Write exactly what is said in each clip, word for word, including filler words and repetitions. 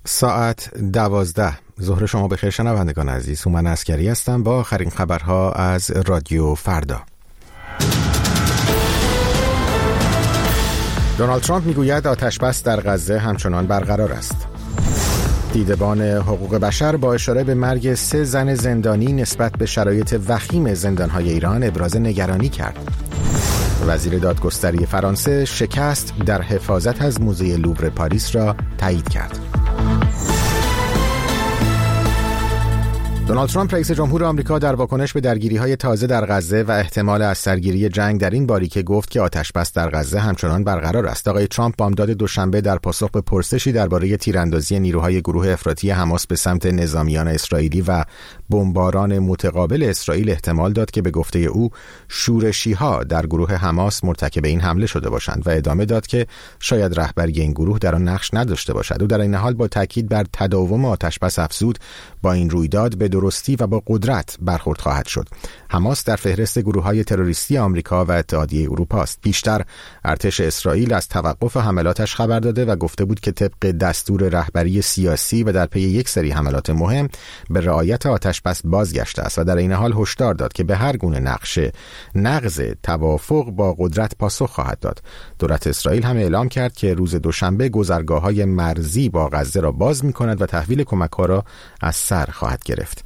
ساعت دوازده. ظهر شما بخیر شنوندگان عزیز. هومن عسکری هستم با آخرین خبرها از رادیو فردا. دونالد ترامپ میگوید آتش‌بس در غزه همچنان برقرار است. دیدبان حقوق بشر با اشاره به مرگ سه زن زندانی نسبت به شرایط وخیم زندان‌های ایران ابراز نگرانی کرد. وزیر دادگستری فرانسه شکست در حفاظت از موزه لوور پاریس را تایید کرد. دونالد ترامپ رئیس جمهور آمریکا در واکنش به درگیری‌های تازه در غزه و احتمال از سرگیری جنگ در این باریکه گفت که آتش‌بس در غزه همچنان برقرار است. آقای ترامپ بامداد دوشنبه در پاسخ به پرسشی درباره تیراندازی نیروهای گروه افراطی حماس به سمت نظامیان اسرائیلی و بمباران متقابل اسرائیل احتمال داد که به گفته او شورشی‌ها در گروه حماس مرتکب این حمله شده باشند و ادامه داد که شاید رهبری این گروه در آن نقش نداشته باشد. او در این حال با تاکید بر تداوم آتش‌بس افزود با این رویداد به درستی و با قدرت برخورد خواهد شد. حماس در فهرست گروه‌های تروریستی آمریکا و اتحادیه اروپا است. پیشتر ارتش اسرائیل از توقف حملاتش خبر داده و گفته بود که طبق دستور رهبری سیاسی و در پی یک سری حملات مهم به رعایت آتش‌بس بازگشته است و در این حال هشدار داد که به هر گونه نقش نقض توافق با قدرت پاسخ خواهد داد. دولت اسرائیل هم اعلام کرد که روز دوشنبه گذرگاه‌های مرزی با غزه را باز می‌کند و تحویل کمک‌ها را از سر خواهد گرفت.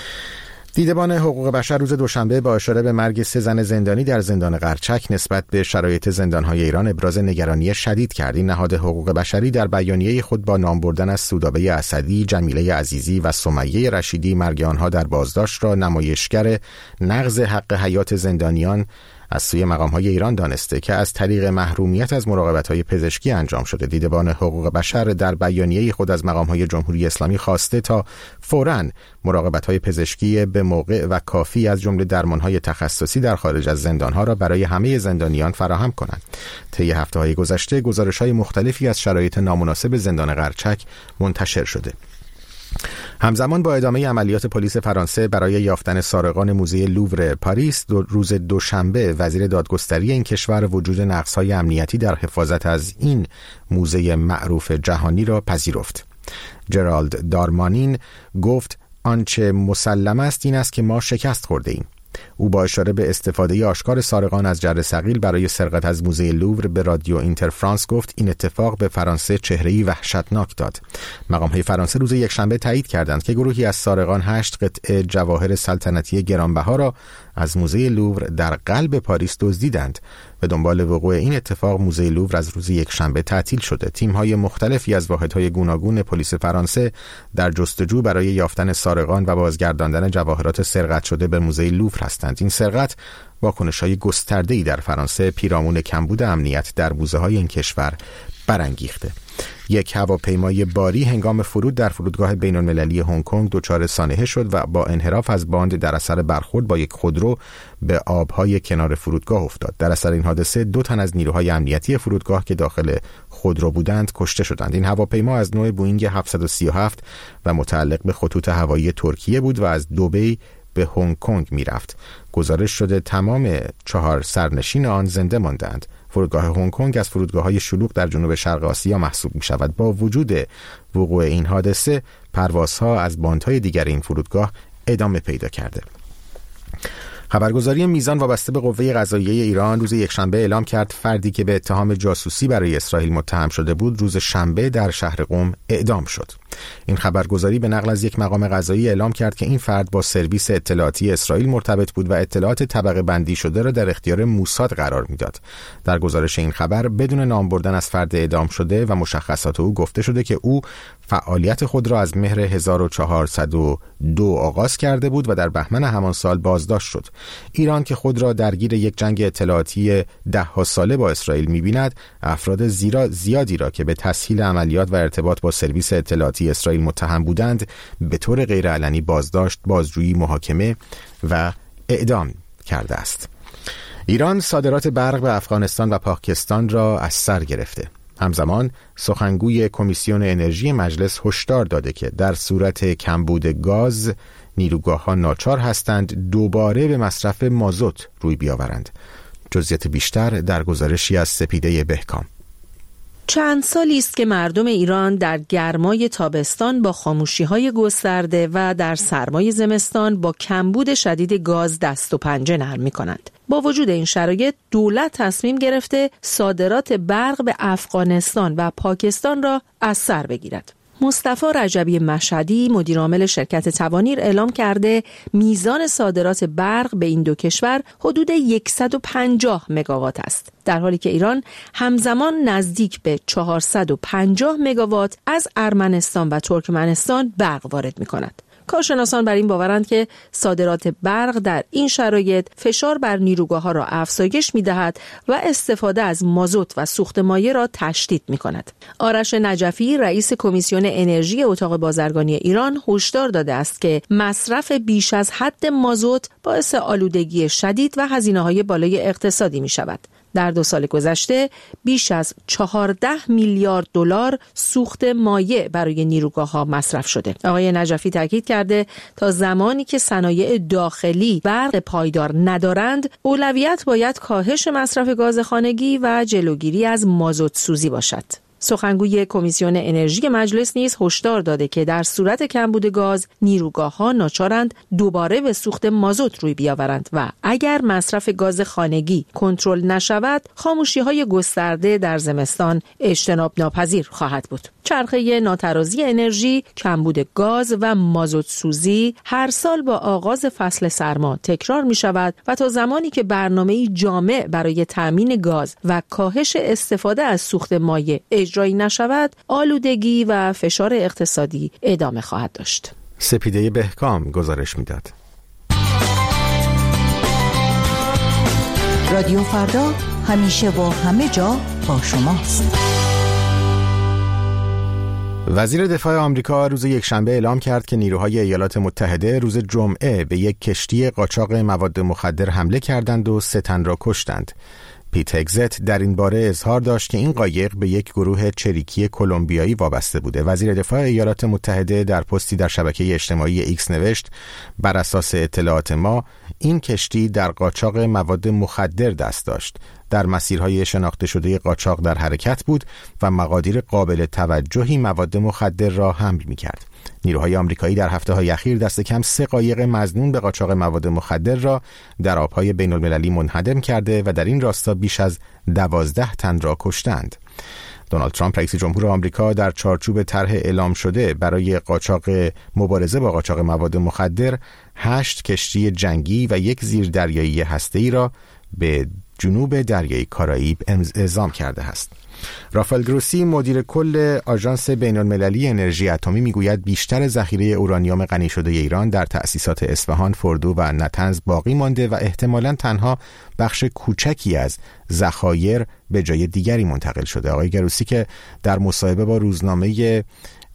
دیدبان حقوق بشر روز دوشنبه با اشاره به مرگ سه زن زندانی در زندان قرچک نسبت به شرایط زندان‌های ایران ابراز نگرانی شدید کرد. این نهاد حقوق بشری در بیانیه خود با نام بردن از سودابه اسدی، جمیله عزیزی و سمیه رشیدی مرگ آنها در بازداشت را نمایشگر نقض حق حیات زندانیان از سوی مقام‌های ایران دانسته که از طریق محرومیت از مراقبت‌های پزشکی انجام شده. دیدبان حقوق بشر در بیانیه خود از مقام‌های جمهوری اسلامی خواسته تا فوراً مراقبت‌های پزشکی به موقع و کافی از جمله درمان‌های تخصصی در خارج از زندان‌ها را برای همه زندانیان فراهم کنند. طی هفته‌های گذشته گزارش‌های مختلفی از شرایط نامناسب زندان قرچک منتشر شده. همزمان با ادامه عملیات پلیس فرانسه برای یافتن سارقان موزه لوور پاریس، دو روز دوشنبه وزیر دادگستری این کشور وجود نقص‌های امنیتی در حفاظت از این موزه معروف جهانی را پذیرفت. جرالد دارمانین گفت آنچه مسلم است این است که ما شکست خورده ایم. او با اشاره به استفاده آشکار سارقان از جره ثقیل برای سرقت از موزه لوور به رادیو اینتر فرانس گفت این اتفاق به فرانسه چهره‌ای وحشتناک داد. مقام‌های فرانسه روز یکشنبه تایید کردند که گروهی از سارقان هشت قطعه جواهر سلطنتی گرانبها را از موزه لوور در قلب پاریس دزدیدند. به دنبال وقوع این اتفاق موزه لوور از روز یکشنبه تعطیل شده. تیم‌های مختلفی از واحدهای گوناگون پلیس فرانسه در جستجو برای یافتن سارقان و بازگرداندن جواهرات سرقت شده به موزه لوور هستند. این سرقت واکنش‌های گسترده‌ای در فرانسه پیرامون کمبود امنیت در موزه‌های این کشور برانگیخته. یک هواپیمای باری هنگام فرود در فرودگاه بین‌المللی هنگ کنگ دچار سانحه شد و با انحراف از باند در اثر برخورد با یک خودرو به آبهای کنار فرودگاه افتاد. در اثر این حادثه دو تن از نیروهای امنیتی فرودگاه که داخل خودرو بودند کشته شدند. این هواپیما از نوع بوئینگ هفتصد و سی و هفت و متعلق به خطوط هوایی ترکیه بود و از دبی به هنگ کنگ میرفت. گزارش شده تمام چهار سرنشین آن زنده ماندند. فرودگاه هنگ کنگ از فرودگاه‌های شلوغ در جنوب شرق آسیا محسوب می‌شود. با وجود وقوع این حادثه، پروازها از باندهای دیگر این فرودگاه ادامه پیدا کرده. خبرگزاری میزان وابسته به قوه قضاییه ایران روز یکشنبه اعلام کرد فردی که به اتهام جاسوسی برای اسرائیل متهم شده بود روز شنبه در شهر قم اعدام شد. این خبرگزاری به نقل از یک مقام قضایی اعلام کرد که این فرد با سرویس اطلاعاتی اسرائیل مرتبط بود و اطلاعات طبقه بندی شده را در اختیار موساد قرار میداد. در گزارش این خبر بدون نام بردن از فرد اعدام شده و مشخصات او گفته شده که او فعالیت خود را از مهر هزار و چهارصد و دو آغاز کرده بود و در بهمن همان سال بازداشت شد. ایران که خود را درگیر یک جنگ اطلاعاتی ده ها ساله با اسرائیل می‌بیند، افراد زیرا زیادی را که به تسهیل عملیات و ارتباط با سرویس اطلاعاتی اسرائیل متهم بودند به طور غیرعلنی بازداشت، بازجویی، محاکمه و اعدام کرده است. ایران صادرات برق به افغانستان و پاکستان را از سر گرفته. همزمان سخنگوی کمیسیون انرژی مجلس هشدار داده که در صورت کمبود گاز نیروگاه‌ها ناچار هستند دوباره به مصرف مازوت روی بیاورند. جزئیات بیشتر در گزارشی از سپیده بهکام. چند سالی است که مردم ایران در گرمای تابستان با خاموشی‌های گسترده و در سرمای زمستان با کمبود شدید گاز دست و پنجه نرم می‌کنند. با وجود این شرایط دولت تصمیم گرفته صادرات برق به افغانستان و پاکستان را از سر بگیرد. مصطفی رجبی مشهدی مدیرعامل شرکت توانیر اعلام کرده میزان صادرات برق به این دو کشور حدود صد و پنجاه مگاوات است، در حالی که ایران همزمان نزدیک به چهارصد و پنجاه مگاوات از ارمنستان و ترکمنستان برق وارد می‌کند. کارشناسان بر این باورند که صادرات برق در این شرایط فشار بر نیروگاه‌ها را افزایش می‌دهد و استفاده از مازوت و سوخت مایع را تشدید می‌کند. آرش نجفی رئیس کمیسیون انرژی اتاق بازرگانی ایران هشدار داده است که مصرف بیش از حد مازوت باعث آلودگی شدید و هزینه‌های بالای اقتصادی می‌شود. در دو سال گذشته بیش از چهارده میلیارد دلار سوخت مایع برای نیروگاه‌ها مصرف شده. آقای نجفی تاکید کرده تا زمانی که صنایع داخلی برق پایدار ندارند، اولویت باید کاهش مصرف گاز خانگی و جلوگیری از مازوت سوزی باشد. سخنگوی کمیسیون انرژی مجلس نیز هشدار داده که در صورت کمبود گاز نیروگاه‌ها ناچارند دوباره به سوخت مازوت روی بیاورند و اگر مصرف گاز خانگی کنترل نشود خاموشی‌های گسترده در زمستان اجتناب ناپذیر خواهد بود. چرخه ناترازی انرژی، کمبود گاز و مازوت سوزی هر سال با آغاز فصل سرما تکرار می شود و تا زمانی که برنامه‌ای جامع برای تأمین گاز و کاهش استفاده از سوخت مایع اجرایی نشود، آلودگی و فشار اقتصادی ادامه خواهد داشت. سپیده بهکام گزارش میداد. رادیو فردا همیشه و همه جا با شماست. وزیر دفاع آمریکا روز یکشنبه اعلام کرد که نیروهای ایالات متحده روز جمعه به یک کشتی قاچاق مواد مخدر حمله کردند و سه تن را کشتند. پیت هگزت در این باره اظهار داشت که این قایق به یک گروه چریکی کلمبیایی وابسته بوده. وزیر دفاع ایالات متحده در پستی در شبکه اجتماعی ایکس نوشت: بر اساس اطلاعات ما این کشتی در قاچاق مواد مخدر دست داشت، در مسیرهای شناخته شده قاچاق در حرکت بود و مقادیر قابل توجهی مواد مخدر را حمل می‌کرد. نیروهای آمریکایی در هفته‌های اخیر دست کم سه قایق مظنون به قاچاق مواد مخدر را در آبهای بین‌المللی منهدم کرده و در این راستا بیش از دوازده تن را کشتند. دونالد ترامپ رئیس جمهور آمریکا در چارچوب طرح اعلام شده برای قاچاق مبارزه با قاچاق مواد مخدر هشت کشتی جنگی و یک زیردریایی هسته‌ای را به جنوب دریای کارائیب اعزام کرده است. رافائل گروسی مدیر کل آژانس بین‌المللی انرژی اتمی میگوید بیشتر ذخیره اورانیوم غنی شده ایران در تأسیسات اصفهان، فردو و نطنز باقی مانده و احتمالاً تنها بخش کوچکی از ذخایر به جای دیگری منتقل شده. آقای گروسی که در مصاحبه با روزنامه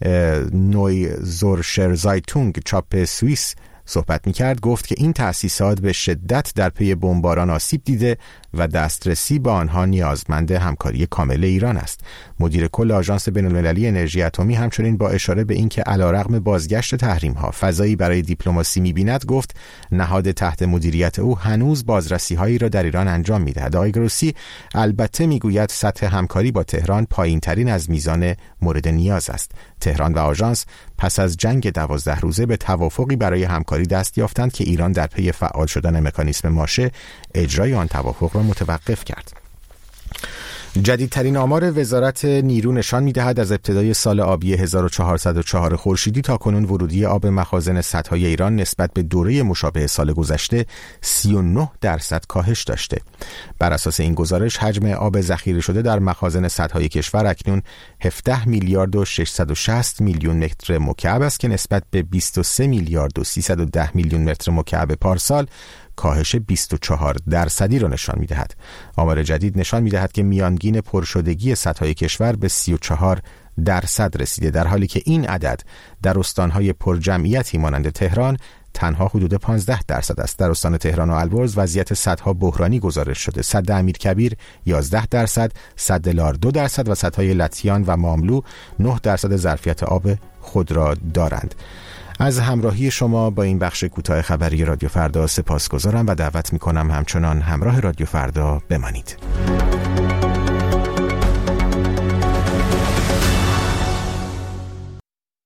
نوی زورشر زایتونگ چاپ سوئیس صحبت می‌کرد گفت که این تأسیسات به شدت در پی بمباران آسیب دیده و دسترسی به آنها نیازمند همکاری کامل ایران است. مدیر کل آژانس بین‌المللی انرژی اتمی همچنین با اشاره به اینکه علیرغم بازگشت تحریم‌ها فضایی برای دیپلماسی می‌بیند گفت نهاد تحت مدیریت او هنوز بازرسی‌هایی را در ایران انجام می‌دهد. آقای گروسی البته می‌گوید سطح همکاری با تهران پایین‌ترین از میزان مورد نیاز است. تهران و آژانس پس از جنگ دوازده روزه به توافقی برای همکاری دست یافتند که ایران در پی فعال شدن مکانیسم ماشه اجرای آن توافق را متوقف کرد. جدیدترین آمار وزارت نیرو نشان می‌دهد از ابتدای سال آبی هزار و چهارصد و چهار خورشیدی تا کنون ورودی آب مخازن سدهای ایران نسبت به دوره مشابه سال گذشته سی و نه درصد کاهش داشته. بر اساس این گزارش حجم آب ذخیره شده در مخازن سدهای کشور اکنون هفده میلیارد و ششصد و شصت میلیون متر مکعب است که نسبت به بیست و سه میلیارد و سیصد و ده میلیون متر مکعب پارسال کاهش بیست و چهار درصدی را نشان می‌دهد. آمار جدید نشان می‌دهد که میانگین پرشدگی سدهای کشور به سی و چهار درصد رسیده، در حالی که این عدد در استان‌های پرجمعیتی مانند تهران تنها حدود پانزده درصد است. در استان تهران و البرز وضعیت سدها بحرانی گزارش شده. سد امیرکبیر یازده درصد، سد لار دو درصد و سدهای لطیان و ماملو نه درصد ظرفیت آب خود را دارند. از همراهی شما با این بخش کوتاه خبری رادیو فردا سپاسگزارم و دعوت می‌کنم همچنان همراه رادیو فردا بمانید.